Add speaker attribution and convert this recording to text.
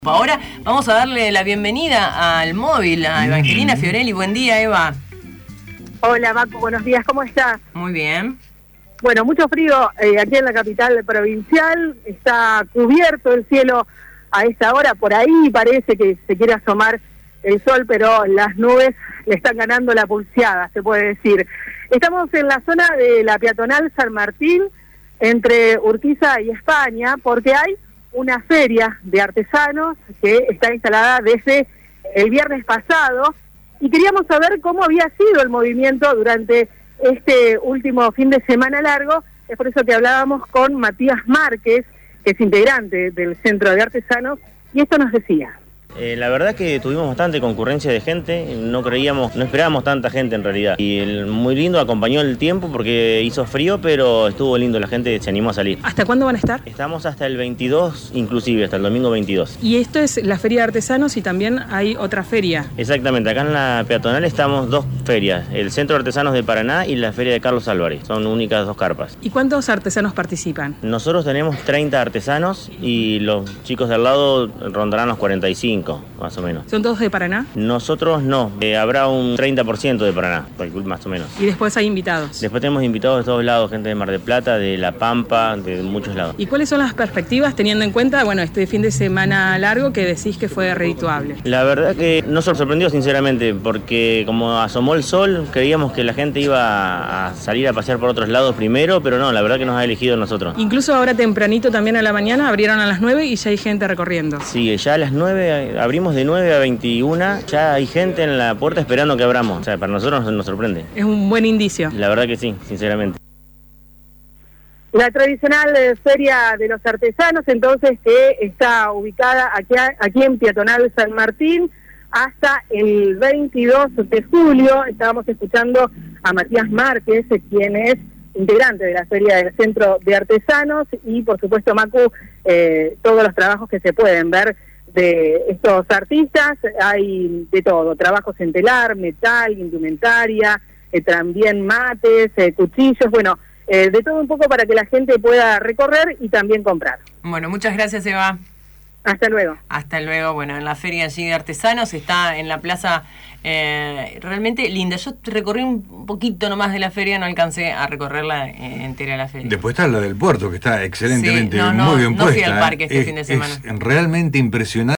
Speaker 1: Ahora vamos a darle la bienvenida al móvil, a Evangelina Fiorelli. Buen día, Eva.
Speaker 2: Hola, Macu, buenos días, ¿cómo estás?
Speaker 1: Muy bien.
Speaker 2: Bueno, mucho frío aquí en la capital provincial, está cubierto el cielo a esta hora, por ahí parece que se quiere asomar el sol, pero las nubes le están ganando la pulseada, se puede decir. Estamos en la zona de la peatonal San Martín, entre Urquiza y España, porque hay una feria de artesanos que está instalada desde el viernes pasado y queríamos saber cómo había sido el movimiento durante este último fin de semana largo. Es por eso que hablábamos con Matías Márquez, que es integrante del Centro de Artesanos, y esto nos decía.
Speaker 3: La verdad es que tuvimos bastante concurrencia de gente, no esperábamos tanta gente en realidad. Y muy lindo, acompañó el tiempo porque hizo frío, pero estuvo lindo, la gente se animó a salir.
Speaker 4: ¿Hasta cuándo van a estar?
Speaker 3: Estamos hasta el 22, inclusive, hasta el domingo 22.
Speaker 4: Y esto es la Feria de Artesanos y también hay otra feria.
Speaker 3: Exactamente, acá en la peatonal estamos dos ferias, el Centro de Artesanos de Paraná y la Feria de Carlos Álvarez, son únicas dos carpas.
Speaker 4: ¿Y cuántos artesanos participan?
Speaker 3: Nosotros tenemos 30 artesanos y los chicos de al lado rondarán los 45. Más o menos.
Speaker 4: ¿Son todos de Paraná?
Speaker 3: Nosotros no, habrá un 30% de Paraná, más o menos.
Speaker 4: ¿Y después hay invitados?
Speaker 3: Después tenemos invitados de todos lados, gente de Mar del Plata, de La Pampa, de muchos lados.
Speaker 4: ¿Y cuáles son las perspectivas teniendo en cuenta, este fin de semana largo que decís que fue redituable?
Speaker 3: La verdad que nos sorprendió sinceramente, porque como asomó el sol, creíamos que la gente iba a salir a pasear por otros lados primero, pero no, la verdad que nos ha elegido nosotros.
Speaker 4: Incluso ahora tempranito también a la mañana, abrieron a las 9 y ya hay gente recorriendo.
Speaker 3: Sí, ya a las 9 abrimos de 9 a 21, ya hay gente en la puerta esperando que abramos. O sea, para nosotros nos sorprende.
Speaker 4: Es un buen indicio.
Speaker 3: La verdad que sí, sinceramente.
Speaker 2: La tradicional Feria de los Artesanos, entonces, que está ubicada aquí en Peatonal San Martín hasta el 22 de julio. Estábamos escuchando a Matías Márquez, quien es integrante de la Feria del Centro de Artesanos, y por supuesto, Macu, todos los trabajos que se pueden ver de estos artistas. Hay de todo, trabajos en telar, metal, indumentaria, también mates, cuchillos, de todo un poco para que la gente pueda recorrer y también comprar.
Speaker 1: Bueno, muchas gracias, Eva.
Speaker 2: Hasta luego.
Speaker 1: Hasta luego. Bueno, en la feria allí de artesanos está en la plaza realmente linda. Yo recorrí un poquito nomás de la feria, no alcancé a recorrerla entera la feria.
Speaker 5: Después está la del puerto, que está excelentemente,
Speaker 1: sí,
Speaker 5: muy bien puesta.
Speaker 1: No fui al parque este fin de semana.
Speaker 5: Es realmente impresionante.